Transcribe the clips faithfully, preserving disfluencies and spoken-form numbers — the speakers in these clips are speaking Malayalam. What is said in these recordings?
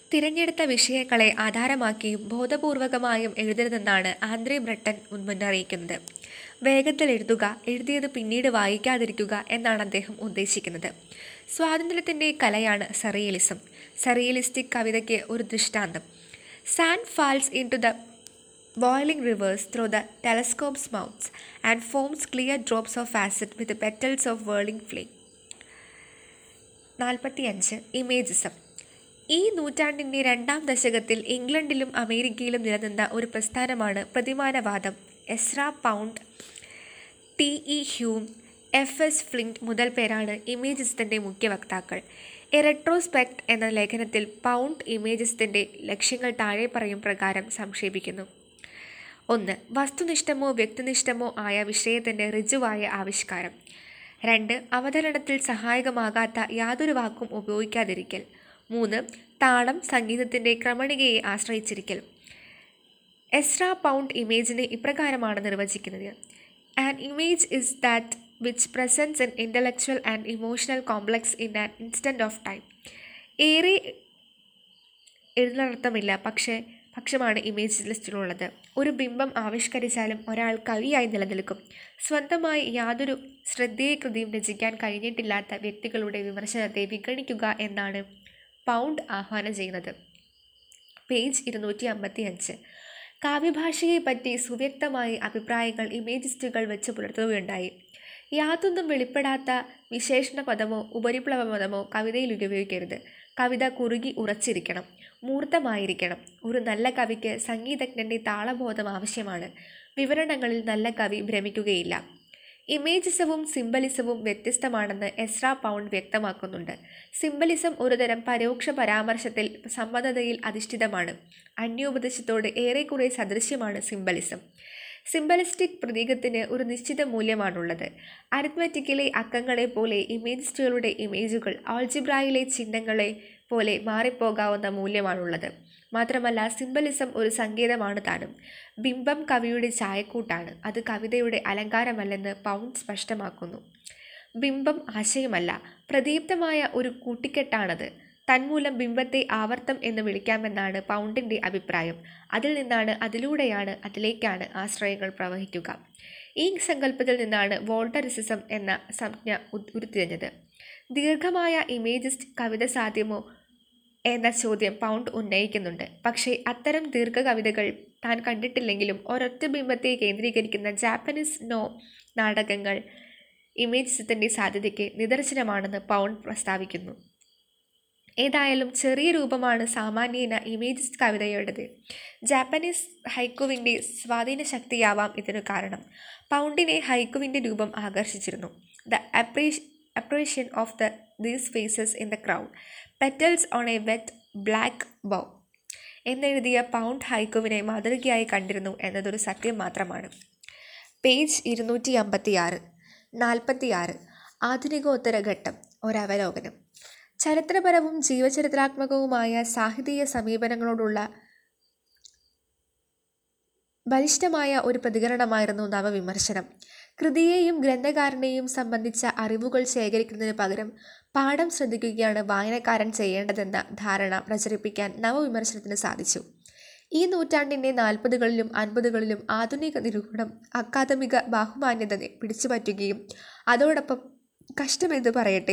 തിരഞ്ഞെടുത്ത വിഷയങ്ങളെ ആധാരമാക്കിയും ബോധപൂർവകമായും എഴുതരുതെന്നാണ് ആന്ദ്രേ ബ്രട്ടൻ മുന്നറിയിക്കുന്നത്. വേഗത്തിൽ എഴുതുക, എഴുതിയത് പിന്നീട് വായിക്കാതിരിക്കുക എന്നാണ് അദ്ദേഹം ഉദ്ദേശിക്കുന്നത്. സ്വാതന്ത്ര്യത്തിൻ്റെ കലയാണ് സറിയലിസം. സറിയലിസ്റ്റിക് കവിതയ്ക്ക് ഒരു ദൃഷ്ടാന്തം: sun falls into the boiling rivers through the telescope's mouths and forms clear drops of acid with the petals of whirling flame. നാൽപ്പത്തിയഞ്ച്. ഇമേജിസം. ഈ നൂറ്റാണ്ടിൻ്റെ രണ്ടാം ദശകത്തിൽ ഇംഗ്ലണ്ടിലും അമേരിക്കയിലും നിലനിന്ന ഒരു പ്രസ്ഥാനമാണ് പ്രതിമാനവാദം. Ezra Pound, T E Hulme, F S Flint മുതൽ പേരാണ് ഇമേജിസത്തിൻ്റെ മുഖ്യ വക്താക്കൾ. എ റെട്രോസ്പെക്ട് എന്ന ലേഖനത്തിൽ പൗണ്ട് ഇമേജിസത്തിൻ്റെ ലക്ഷ്യങ്ങൾ താഴെ പറയും പ്രകാരം സംക്ഷേപിക്കുന്നു. ഒന്ന്. വസ്തുനിഷ്ഠമോ വ്യക്തിനിഷ്ഠമോ ആയ വിഷയത്തിൻ്റെ ഋജുവായ ആവിഷ്കാരം. രണ്ട്. അവതരണത്തിൽ സഹായകമാകാത്ത യാതൊരു വാക്കും ഉപയോഗിക്കാതിരിക്കൽ. മൂന്ന്. താളം സംഗീതത്തിൻ്റെ ക്രമണികയെ ആശ്രയിച്ചിരിക്കൽ. എസ്രാ പൗണ്ട് ഇമേജിനെ ഇപ്രകാരമാണ് നിർവചിക്കുന്നത്: an image is that which presents an intellectual and emotional complex in an instant of time. ഏറെ എഴുന്നർത്ഥമില്ല പക്ഷേ പക്ഷമാണ് ഇമേജ് ലിസ്റ്റിലുള്ളത്. ഒരു ബിംബം ആവിഷ്കരിച്ചാലും ഒരാൾ കവിയായി നിലനിൽക്കും. സ്വന്തമായി യാതൊരു ശ്രദ്ധേയ കൃതിയും രചിക്കാൻ കഴിഞ്ഞിട്ടില്ലാത്ത വ്യക്തികളുടെ വിമർശനത്തെ വിഗണിക്കുക എന്നാണ് പൗണ്ട് ആഹ്വാനം ചെയ്യുന്നത്. പേജ് ഇരുന്നൂറ്റി അമ്പത്തി അഞ്ച്. കാവ്യഭാഷയെപ്പറ്റി സുവ്യക്തമായി അഭിപ്രായങ്ങൾ ഇമേജിസ്റ്റുകൾ വെച്ച് പുലർത്തുകയുണ്ടായി. യാതൊന്നും വെളിപ്പെടാത്ത വിശേഷണ പദമോ ഉപരിപ്ലവ പദമോ കവിതയിൽ ഉപയോഗിക്കരുത്. കവിത കുറുകി ഉറച്ചിരിക്കണം, മൂർത്തമായിരിക്കണം. ഒരു നല്ല കവിക്ക് സംഗീതജ്ഞൻ്റെ താളബോധം ആവശ്യമാണ്. വിവരണങ്ങളിൽ നല്ല കവി ഭ്രമിക്കുകയില്ല. ഇമേജിസവും സിംബലിസവും വ്യത്യസ്തമാണെന്ന് എസ്രാ പൗണ്ട് വ്യക്തമാക്കുന്നുണ്ട്. സിംബലിസം ഒരുതരം പരോക്ഷ പരാമർശത്തിൽ സമ്മതതയിൽ അധിഷ്ഠിതമാണ്. അന്യോപദേശത്തോട് ഏറെക്കുറെ സദൃശ്യമാണ് സിംബലിസം. സിംബലിസ്റ്റിക് പ്രതീകത്തിന് ഒരു നിശ്ചിത മൂല്യമാണുള്ളത്. അരിത്മെറ്റിക്കിലെ അക്കങ്ങളെ പോലെ ഇമേജിസ്റ്റുകളുടെ ഇമേജുകൾ ആൾജിബ്രായിലെ ചിഹ്നങ്ങളെ പോലെ മാറിപ്പോകാവുന്ന മൂല്യമാണുള്ളത്. മാത്രമല്ല, സിംബലിസം ഒരു സങ്കേതമാണ് താനും. ബിംബം കവിയുടെ ചായക്കൂട്ടാണ്, അത് കവിതയുടെ അലങ്കാരമല്ലെന്ന് പൗണ്ട് സ്പഷ്ടമാക്കുന്നു. ബിംബം ആശയമല്ല, പ്രദീപ്തമായ ഒരു കൂട്ടിക്കെട്ടാണത്. തന്മൂലം ബിംബത്തെ ആവർത്തം എന്ന് വിളിക്കാമെന്നാണ് പൗണ്ടിൻ്റെ അഭിപ്രായം. അതിൽ നിന്നാണ്, അതിലൂടെയാണ്, അതിലേക്കാണ് ആശ്രയങ്ങൾ പ്രവഹിക്കുക. ഈ സങ്കല്പത്തിൽ നിന്നാണ് വോൾട്ടറിസിസം എന്ന സംജ്ഞ ഉരുത്തിരിഞ്ഞത്. ദീർഘമായ ഇമേജിസ്റ്റ് കവിത സാധ്യമോ എന്ന ചോദ്യം പൗണ്ട് ഉന്നയിക്കുന്നുണ്ട്. പക്ഷേ അത്തരം ദീർഘകവിതകൾ താൻ കണ്ടിട്ടില്ലെങ്കിലും ഒരൊറ്റ ബിംബത്തെ കേന്ദ്രീകരിക്കുന്ന ജാപ്പനീസ് നോ നാടകങ്ങൾ ഇമേജിസത്തിൻ്റെ സാധ്യതയ്ക്ക് നിദർശനമാണെന്ന് പൗണ്ട് പ്രസ്താവിക്കുന്നു. ഏതായാലും ചെറിയ രൂപമാണ് സാമാന്യേന ഇമേജിസ്റ്റ് കവിതയുടേത്. ജാപ്പനീസ് ഹൈക്കുവിൻ്റെ സ്വാധീന ശക്തിയാവാം ഇതിനു കാരണം. പൗണ്ടിനെ ഹൈക്കുവിൻ്റെ രൂപം ആകർഷിച്ചിരുന്നു. ദ അപ്രീഷ് appreciation of the these faces in the crowd, petals on a wet black bough എന്നെഴുതിയ പൗണ്ട് ഹൈക്കുവിനെ മാതൃകയായി കണ്ടിരുന്നു എന്നതൊരു സത്യം മാത്രമാണ്. പേജ് ഇരുന്നൂറ്റി അമ്പത്തി ആറ്. നാൽപ്പത്തി ആറ്. ആധുനികോത്തര ഘട്ടം. ഒരവലോകനം. ചരിത്രപരവും ജീവചരിത്രാത്മകവുമായ സാഹിതീയ സമീപനങ്ങളോടുള്ള ബലിഷ്ഠമായ ഒരു പ്രതികരണമായിരുന്നു നവവിമർശനം. കൃതിയെയും ഗ്രന്ഥകാരനെയും സംബന്ധിച്ച അറിവുകൾ ശേഖരിക്കുന്നതിന് പകരം പാഠം ശ്രദ്ധിക്കുകയാണ് വായനക്കാരൻ ചെയ്യേണ്ടതെന്ന ധാരണ പ്രചരിപ്പിക്കാൻ നവവിമർശനത്തിന് സാധിച്ചു. ഈ നൂറ്റാണ്ടിൻ്റെ നാൽപ്പതുകളിലും അൻപതുകളിലും ആധുനിക നിരൂപണം അക്കാദമിക ബാഹുമാന്യത പിടിച്ചുപറ്റുകയും അതോടൊപ്പം കഷ്ടമെന്ന് പറയട്ടെ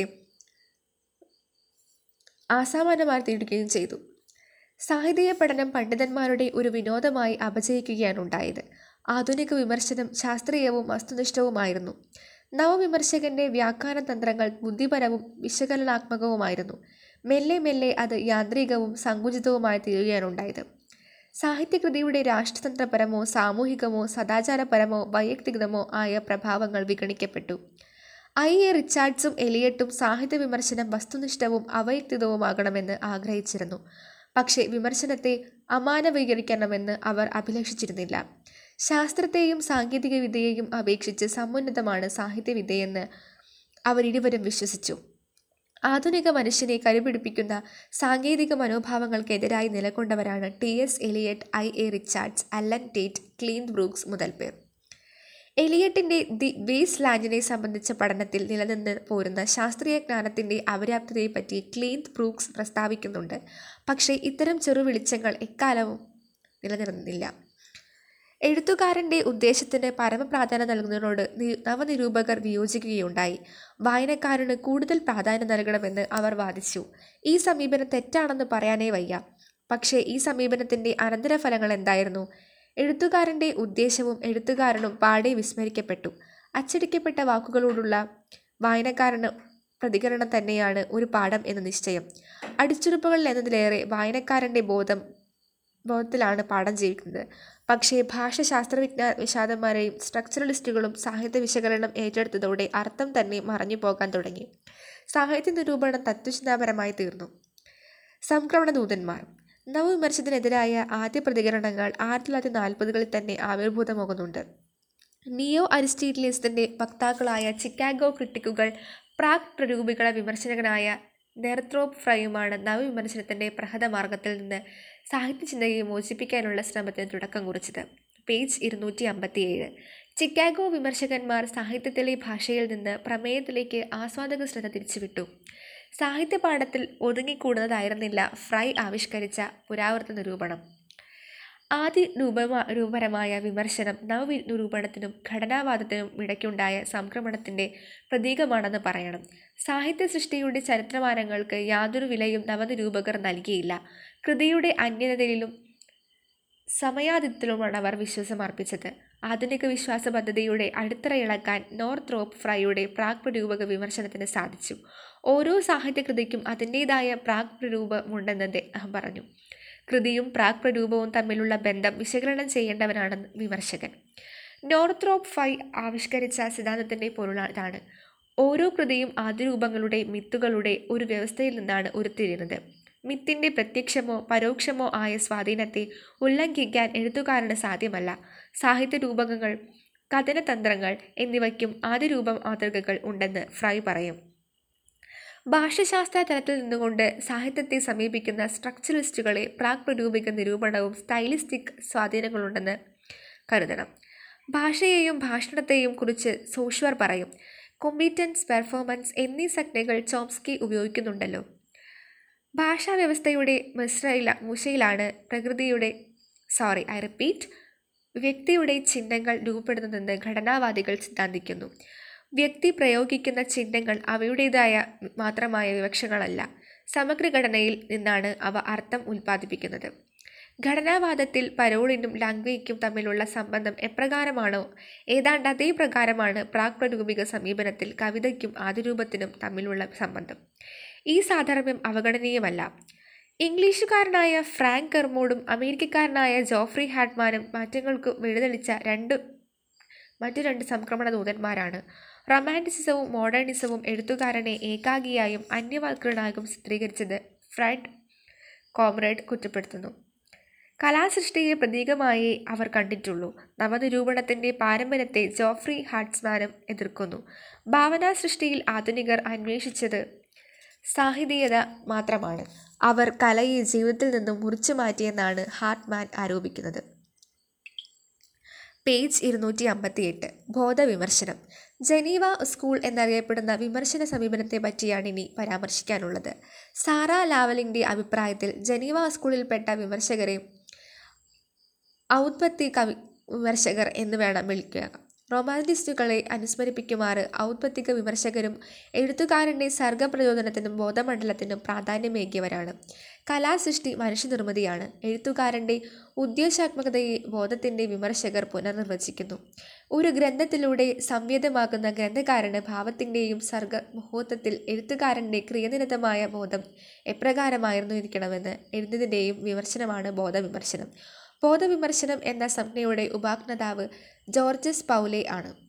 ആസാമാന്യമായി തീരുകയും ചെയ്തു. സാഹിത്യ പഠനം പണ്ഡിതന്മാരുടെ ഒരു വിനോദമായി അപചയിക്കുകയാണ് ഉണ്ടായത്. ആധുനിക വിമർശനം ശാസ്ത്രീയവും വസ്തുനിഷ്ഠവുമായിരുന്നു. നവവിമർശകന്റെ വ്യാഖ്യാന തന്ത്രങ്ങൾ ബുദ്ധിപരവും വിശകലനാത്മകവുമായിരുന്നു. മെല്ലെ മെല്ലെ അത് യാന്ത്രികവും സങ്കുചിതവുമായി തീരുകയാണുണ്ടായത്. സാഹിത്യകൃതിയുടെ രാഷ്ട്രതന്ത്രപരമോ സാമൂഹികമോ സദാചാരപരമോ വൈയക്തികമോ ആയ പ്രഭാവങ്ങൾ വിഗണിക്കപ്പെട്ടു. ഐ എ റിച്ചാർഡ്സും എലിയട്ടും സാഹിത്യ വിമർശനം വസ്തുനിഷ്ഠവും അവൈയക്തികവുമാകണമെന്ന് ആഗ്രഹിച്ചിരുന്നു. പക്ഷേ വിമർശനത്തെ അമാനവീകരിക്കണമെന്ന് അവർ അഭിലഷിച്ചിരുന്നില്ല. ശാസ്ത്രത്തെയും സാങ്കേതികവിദ്യയെയും അപേക്ഷിച്ച് സമുന്നതമാണ് സാഹിത്യവിദ്യയെന്ന് അവരിരുവരും വിശ്വസിച്ചു. ആധുനിക മനുഷ്യനെ കരുപിടിപ്പിക്കുന്ന സാങ്കേതിക മനോഭാവങ്ങൾക്കെതിരായി നിലകൊണ്ടവരാണ് T S Eliot, I A Richards, Allen Tate, Cleanth Brooks മുതൽ പേർ. എലിയട്ടിൻ്റെ ദി വേസ്റ്റ് ലാൻഡിനെ സംബന്ധിച്ച പഠനത്തിൽ നിലനിന്ന് പോരുന്ന ശാസ്ത്രീയ ജ്ഞാനത്തിൻ്റെ അപര്യാപ്തതയെപ്പറ്റി ക്ലീൻത് ബ്രൂക്സ് പ്രസ്താവിക്കുന്നുണ്ട്. പക്ഷേ ഇത്തരം ചെറു വെളിച്ചങ്ങൾ എക്കാലവും നിലനിർന്നില്ല. എഴുത്തുകാരൻ്റെ ഉദ്ദേശത്തിന് പരമപ്രാധാന്യം നൽകുന്നതിനോട് നവനിരൂപകർ വിയോജിക്കുകയുണ്ടായി. വായനക്കാരന് കൂടുതൽ പ്രാധാന്യം നൽകണമെന്ന് അവർ വാദിച്ചു. ഈ സമീപനം തെറ്റാണെന്ന് പറയാനേ വയ്യ. പക്ഷേ ഈ സമീപനത്തിൻ്റെ അനന്തരഫലങ്ങൾ എന്തായിരുന്നു? എഴുത്തുകാരൻ്റെ ഉദ്ദേശവും എഴുത്തുകാരനും പാടെ വിസ്മരിക്കപ്പെട്ടു. അച്ചടിക്കപ്പെട്ട വാക്കുകളോടുള്ള വായനക്കാരന് പ്രതികരണം തന്നെയാണ് ഒരു പാഠം എന്ന നിശ്ചയം. അടിച്ചുറപ്പുകളിൽ എന്നതിലേറെ വായനക്കാരൻ്റെ ബോധം ബോധത്തിലാണ് പാഠം ജീവിക്കുന്നത്. പക്ഷേ ഭാഷ ശാസ്ത്രവിജ്ഞാന വിശാദന്മാരെയും സ്ട്രക്ചറലിസ്റ്റുകളും സാഹിത്യ വിശകലനം ഏറ്റെടുത്തതോടെ അർത്ഥം തന്നെ മറഞ്ഞു പോകാൻ തുടങ്ങി. സാഹിത്യ നിരൂപണം തത്വചിന്താപരമായി തീർന്നു. സംക്രമണ ദൂതന്മാർ. നവവിമർശനത്തിനെതിരായ ആദ്യ പ്രതികരണങ്ങൾ ആയിരത്തി തൊള്ളായിരത്തി നാൽപ്പതുകളിൽ തന്നെ ആവിർഭൂതമാകുന്നുണ്ട്. നിയോ അരിസ്റ്റോട്ടലിസത്തിൻ്റെ വക്താക്കളായ ചിക്കാഗോ ക്രിട്ടിക്കുകൾ പ്രാഗ് പ്രരൂപികള വിമർശകനായ നെർത്രോപ്പ് ഫ്രൈയുമാണ് നവവിമർശനത്തിൻ്റെ പ്രഹതമാർഗത്തിൽ നിന്ന് സാഹിത്യചിന്തയെ മോചിപ്പിക്കാനുള്ള ശ്രമത്തിന് തുടക്കം കുറിച്ചത്. പേജ് ഇരുന്നൂറ്റി അമ്പത്തിയേഴ്. ചിക്കാഗോ വിമർശകന്മാർ സാഹിത്യത്തിലെ ഭാഷയിൽ നിന്ന് പ്രമേയത്തിലേക്ക് ആസ്വാദക ശ്രദ്ധ തിരിച്ചുവിട്ടു. സാഹിത്യ പാഠത്തിൽ ഒതുങ്ങിക്കൂടുന്നതായിരുന്നില്ല ഫ്രൈ ആവിഷ്കരിച്ച പുരാവൃത്ത നിരൂപണം. ആദ്യ രൂപമാ രൂപപരമായ വിമർശനം നവനിരൂപണത്തിനും ഘടനാവാദത്തിനും ഇടയ്ക്കുണ്ടായ സംക്രമണത്തിൻ്റെ പ്രതീകമാണെന്ന് പറയണം. സാഹിത്യ സൃഷ്ടിയുടെ ചരിത്രമാനങ്ങൾക്ക് യാതൊരു വിലയും നവനിരൂപകർ നൽകിയില്ല. കൃതിയുടെ അന്യതയിലും സമയാദിത്യത്തിലുമാണ് അവർ വിശ്വാസം അർപ്പിച്ചത്. ആധുനിക വിശ്വാസ പദ്ധതിയുടെ അടിത്തറ ഇളക്കാൻ നോർത്രോപ്പ് ഫ്രൈയുടെ പ്രാഗ് പ്രരൂപക വിമർശനത്തിന് സാധിച്ചു. ഓരോ സാഹിത്യകൃതിക്കും അതിൻ്റേതായ പ്രാഗ് പ്രരൂപമുണ്ടെന്ന് അദ്ദേഹം പറഞ്ഞു. കൃതിയും പ്രാഗ് പ്രരൂപവും തമ്മിലുള്ള ബന്ധം വിശകലനം ചെയ്യേണ്ടവനാണ് വിമർശകൻ. നോർത്രോപ്പ് ഫ്രൈ ആവിഷ്കരിച്ച സിദ്ധാന്തത്തിൻ്റെ പൊരുളാണ് ഓരോ കൃതിയും ആദ്യരൂപങ്ങളുടെ മിത്തുകളുടെ ഒരു വ്യവസ്ഥയിൽ നിന്നാണ് ഉരുത്തിരിയുന്നത്. മിത്തിൻ്റെ പ്രത്യക്ഷമോ പരോക്ഷമോ ആയ സ്വാധീനത്തെ ഉല്ലംഘിക്കാൻ എഴുത്തുകാരന് സാധ്യമല്ല. സാഹിത്യ രൂപകങ്ങൾ, കഥനതന്ത്രങ്ങൾ എന്നിവയ്ക്കും ആദ്യരൂപ മാതൃകകൾ ഉണ്ടെന്ന് ഫ്രൈ പറയും. ഭാഷാശാസ്ത്ര തലത്തിൽ നിന്നുകൊണ്ട് സാഹിത്യത്തെ സമീപിക്കുന്ന സ്ട്രക്ചറലിസ്റ്റുകളെ പ്രാഗ് പ്രരൂപിക നിരൂപണവും സ്റ്റൈലിസ്റ്റിക് സ്വാധീനങ്ങളുണ്ടെന്ന് കരുതണം. ഭാഷയെയും ഭാഷണത്തെയും കുറിച്ച് സോഷ്വർ പറയും. കോമ്പീറ്റൻസ്, പെർഫോമൻസ് എന്നീ സംജ്ഞകൾ ചോംസ്കി ഉപയോഗിക്കുന്നുണ്ടല്ലോ. ഭാഷാ വ്യവസ്ഥയുടെ മിശ്രയില മൂശയിലാണ് പ്രകൃതിയുടെ സോറി ഐ റിപ്പീറ്റ് വ്യക്തിയുടെ ചിഹ്നങ്ങൾ രൂപപ്പെടുന്നതെന്ന് ഘടനാവാദികൾ സിദ്ധാന്തിക്കുന്നു. വ്യക്തി പ്രയോഗിക്കുന്ന ചിഹ്നങ്ങൾ അവയുടേതായ മാത്രമായ വിവക്ഷകളല്ല, സമഗ്രഘടനയിൽ നിന്നാണ് അവ അർത്ഥം ഉൽപ്പാദിപ്പിക്കുന്നത്. ഘടനാവാദത്തിൽ പരോളിനും ലാംഗ്വേയ്ക്കും തമ്മിലുള്ള സംബന്ധം എപ്രകാരമാണോ ഏതാണ്ട് അതേ പ്രകാരമാണ് പ്രാഗ് പ്രരൂപിക സമീപനത്തിൽ കവിതയ്ക്കും ആദിരൂപത്തിനും തമ്മിലുള്ള സംബന്ധം. ഈ സാധർമ്മ്യം അവഗണനീയമല്ല. ഇംഗ്ലീഷുകാരനായ ഫ്രാങ്ക് കെർമോഡും അമേരിക്കക്കാരനായ ജോഫ്രി ഹാഡ്മാനും മാറ്റങ്ങൾക്ക് വഴിതെളിച്ച രണ്ട് മറ്റു രണ്ട് സംക്രമണ ദൂതന്മാരാണ്. റൊമാൻറ്റിസിസവും മോഡേണിസവും എഴുത്തുകാരനെ ഏകാഗിയായും അന്യവൽക്കരനായും ചിത്രീകരിച്ചത് ഫ്രണ്ട് കോമ്രേഡ് കുറ്റപ്പെടുത്തുന്നു. കലാസൃഷ്ടിയെ പ്രതീകമായി അവർ കണ്ടിട്ടുള്ളൂ. നവനിരൂപണത്തിൻ്റെ പാരമ്പര്യത്തെ ജോഫ്രി ഹാഡ്മാനും എതിർക്കുന്നു. ഭാവനാസൃഷ്ടിയിൽ ആധുനികർ അന്വേഷിച്ചത് സാഹിതീയത മാത്രമാണ്. അവർ കലയെ ജീവിതത്തിൽ നിന്നും മുറിച്ചു മാറ്റിയെന്നാണ് ഹാർട്ട്മാൻ ആരോപിക്കുന്നത്. പേജ് ഇരുന്നൂറ്റി അമ്പത്തിയെട്ട്. ബോധവിമർശനം. ജനീവ സ്കൂൾ എന്നറിയപ്പെടുന്ന വിമർശന സമീപനത്തെ പറ്റിയാണ് ഇനി പരാമർശിക്കാനുള്ളത്. സാറ ലാവലിൻ്റെ അഭിപ്രായത്തിൽ ജനീവ സ്കൂളിൽപ്പെട്ട വിമർശകരെ ഔത്പത്തിക വിമർശകർ എന്ന് വേണം വിളിക്കുക. റൊമാൻറ്റിസ്റ്റുകളെ അനുസ്മരിപ്പിക്കുമാറ് ഔത്പത്തിക വിമർശകരും എഴുത്തുകാരൻ്റെ സർഗപ്രചോദനത്തിനും ബോധമണ്ഡലത്തിനും പ്രാധാന്യമേകിയവരാണ്. കലാസൃഷ്ടി മനുഷ്യനിർമ്മിതിയാണ്. എഴുത്തുകാരൻ്റെ ഉദ്ദേശാത്മകതയെ ബോധത്തിൻ്റെ വിമർശകർ പുനർനിർവചിക്കുന്നു. ഒരു ഗ്രന്ഥത്തിലൂടെ സംവേദ്യമാകുന്ന ഗ്രന്ഥകാരന് ഭാവത്തിൻ്റെയും സർഗ മുഹൂർത്തത്തിൽ എഴുത്തുകാരൻ്റെ ക്രിയനിരതമായ ബോധം എപ്രകാരമായിരുന്നു ഇരിക്കണമെന്ന് എഴുതിയതിൻ്റെയും വിമർശനമാണ് ബോധവിമർശനം. ബോധവിമർശനം എന്ന സംജ്ഞയുടെ ഉപാജ്ഞാതാവ് ജോർജസ് പൗലെ ആണ്.